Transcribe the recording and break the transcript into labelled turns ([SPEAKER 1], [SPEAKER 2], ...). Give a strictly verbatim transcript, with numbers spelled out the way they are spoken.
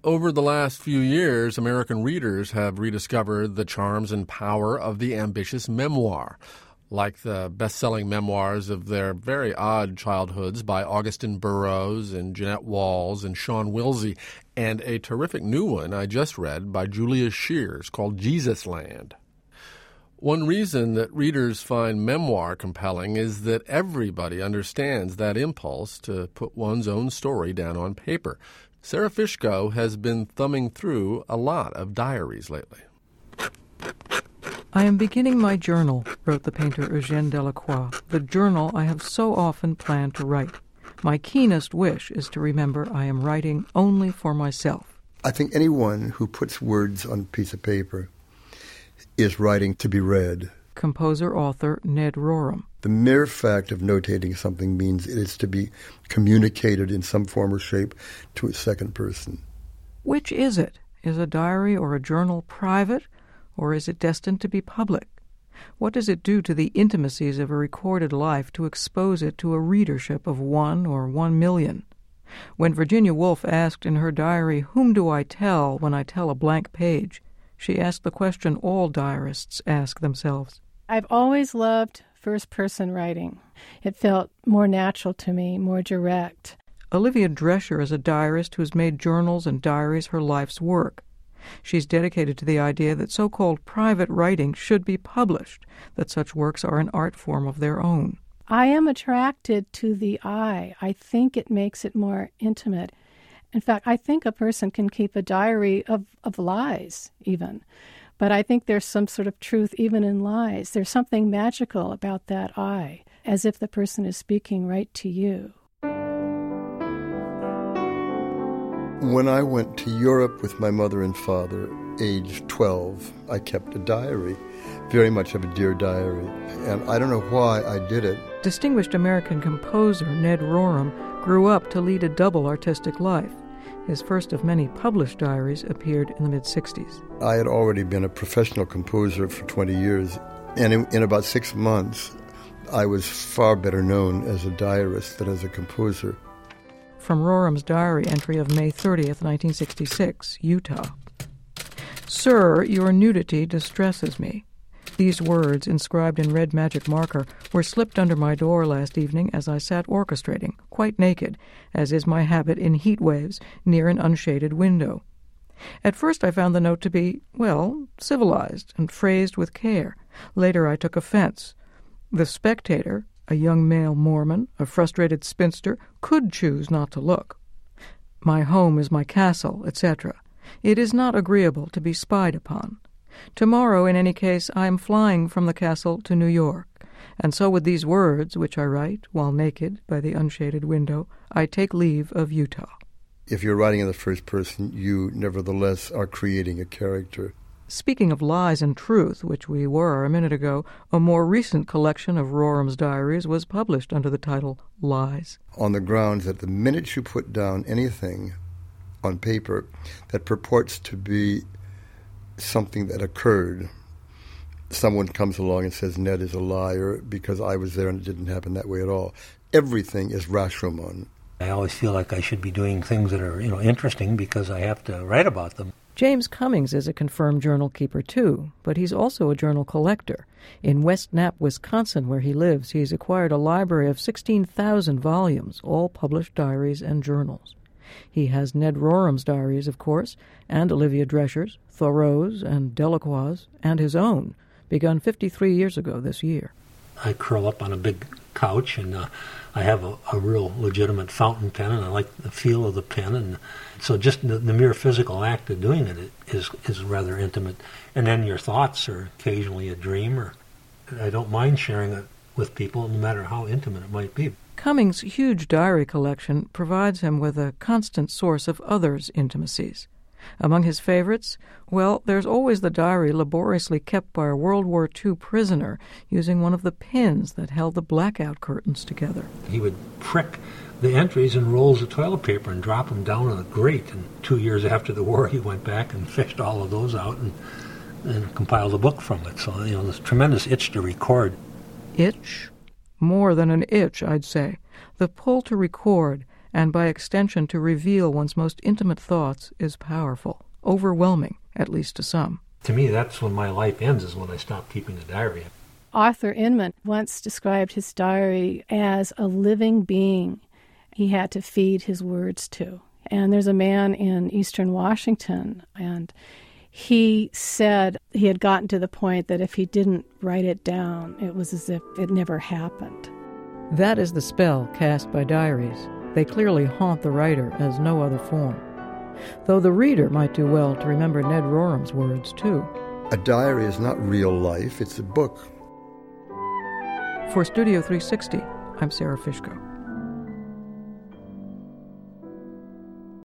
[SPEAKER 1] Over the last few years, American readers have rediscovered the charms and power of the ambitious memoir, like the best-selling memoirs of their very odd childhoods by Augusten Burroughs and Jeanette Walls and Sean Wilsey, and a terrific new one I just read by Julia Shears called Jesus Land. One reason that readers find memoir compelling is that everybody understands that impulse to put one's own story down on paper. Sarah Fishko has been thumbing through a lot of diaries lately.
[SPEAKER 2] I am beginning my journal, wrote the painter Eugène Delacroix, the journal I have so often planned to write. My keenest wish is to remember I am writing only for myself.
[SPEAKER 3] I think anyone who puts words on a piece of paper is writing to be read.
[SPEAKER 2] Composer-author Ned Rorem.
[SPEAKER 3] The mere fact of notating something means it is to be communicated in some form or shape to a second person.
[SPEAKER 2] Which is it? Is a diary or a journal private, or is it destined to be public? What does it do to the intimacies of a recorded life to expose it to a readership of one or one million? When Virginia Woolf asked in her diary, "Whom do I tell when I tell a blank page?" she asked the question all diarists ask themselves.
[SPEAKER 4] I've always loved first-person writing. It felt more natural to me, more direct.
[SPEAKER 2] Olivia Drescher is a diarist who's made journals and diaries her life's work. She's dedicated to the idea that so-called private writing should be published, that such works are an art form of their own.
[SPEAKER 4] I am attracted to the I. I think it makes it more intimate. In fact, I think a person can keep a diary of, of lies, even. But I think there's some sort of truth even in lies. There's something magical about that I, as if the person is speaking right to you.
[SPEAKER 3] When I went to Europe with my mother and father, age twelve, I kept a diary, very much of a dear diary. And I don't know why I did it.
[SPEAKER 2] Distinguished American composer Ned Rorem grew up to lead a double artistic life. His first of many published diaries appeared in the mid-sixties.
[SPEAKER 3] I had already been a professional composer for twenty years, and in, in about six months, I was far better known as a diarist than as a composer.
[SPEAKER 2] From Rorem's diary entry of May thirtieth, nineteen sixty-six, Utah. Sir, your nudity distresses me. These words, inscribed in red magic marker, were slipped under my door last evening as I sat orchestrating, quite naked, as is my habit in heat waves, near an unshaded window. At first I found the note to be, well, civilized and phrased with care. Later I took offense. The spectator, a young male Mormon, a frustrated spinster, could choose not to look. My home is my castle, et cetera. It is not agreeable to be spied upon. Tomorrow, in any case, I am flying from the castle to New York, and so with these words, which I write, while naked, by the unshaded window, I take leave of Utah.
[SPEAKER 3] If you're writing in the first person, you nevertheless are creating a character.
[SPEAKER 2] Speaking of lies and truth, which we were a minute ago, a more recent collection of Rorem's diaries was published under the title Lies.
[SPEAKER 3] On the grounds that the minute you put down anything on paper that purports to be something that occurred, someone comes along and says Ned is a liar because I was there and it didn't happen that way at all. Everything is Rashomon.
[SPEAKER 5] I always feel like I should be doing things that are, you know, interesting because I have to write about them.
[SPEAKER 2] James Cummings is a confirmed journal keeper too, but he's also a journal collector. In West Nap, Wisconsin, where he lives, he's acquired a library of sixteen thousand volumes, all published diaries and journals. He has Ned Rorem's diaries, of course, and Olivia Drescher's, Thoreau's, and Delacroix's, and his own, begun fifty-three years ago this year.
[SPEAKER 5] I curl up on a big couch, and uh, I have a, a real legitimate fountain pen, and I like the feel of the pen, and so just the, the mere physical act of doing it is is rather intimate. And then your thoughts are occasionally a dream, or I don't mind sharing it with people, no matter how intimate it might be.
[SPEAKER 2] Cummings' huge diary collection provides him with a constant source of others' intimacies. Among his favorites, well, there's always the diary laboriously kept by a World War Two prisoner using one of the pins that held the blackout curtains together.
[SPEAKER 5] He would prick the entries in rolls of toilet paper and drop them down on a grate. And two years after the war, he went back and fished all of those out and, and compiled a book from it. So, you know, there's a tremendous itch to record.
[SPEAKER 2] Itch? More than an itch, I'd say. The pull to record, and by extension to reveal one's most intimate thoughts, is powerful, overwhelming, at least to some.
[SPEAKER 5] To me, that's when my life ends, is when I stop keeping a diary.
[SPEAKER 4] Arthur Inman once described his diary as a living being he had to feed his words to. And there's a man in eastern Washington, and he said he had gotten to the point that if he didn't write it down, it was as if it never happened.
[SPEAKER 2] That is the spell cast by diaries. They clearly haunt the writer as no other form. Though the reader might do well to remember Ned Roram's words, too.
[SPEAKER 3] A diary is not real life, it's a book.
[SPEAKER 2] For Studio three sixty, I'm Sarah Fishko.